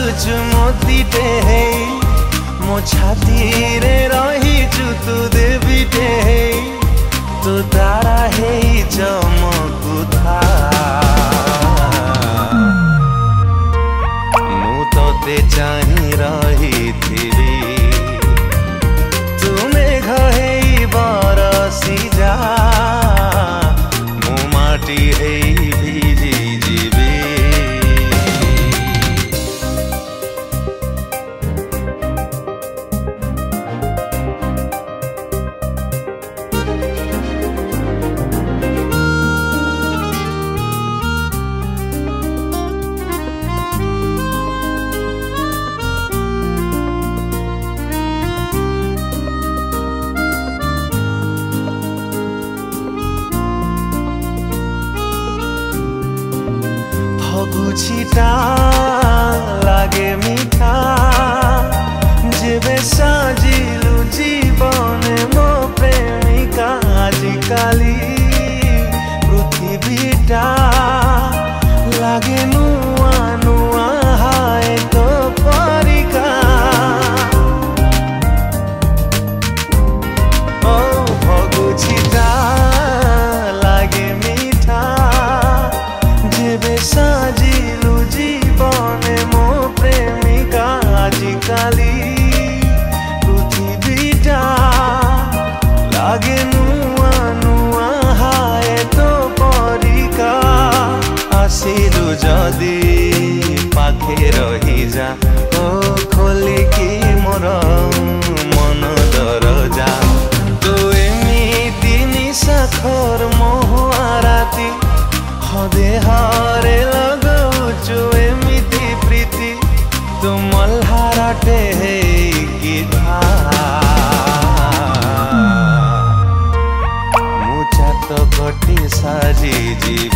साजुचु मोतीटे मो छाती रे रहीचु तू देवीटे तू तारा हे चमकुथा मु तोते चाही रही तू मेघ हे बरसी जा मु माटी हे भिजी जीवी फगुछिटा लागे मीठा जेबे साजिलु जीवन मो प्रेमिका आजिकाली पृथ्वीटा लागे नुआ नुआ हाय तो परिका ओ फगुछिटा लागे मीठा जेबे साजिलु जीवन मो प्रेमिका आजिकाली पृथ्वीटा लागे नुआ नुआ हाय तो परिका आसिलु जदि पाखे रही जा ओ खोलिकी मोर मन दरजा तू एमिति निशाखर महुआ राती हदे हारे लगौचु एमिति प्रीति तू मल्हारटे कि मु छात कटी साजी जीवी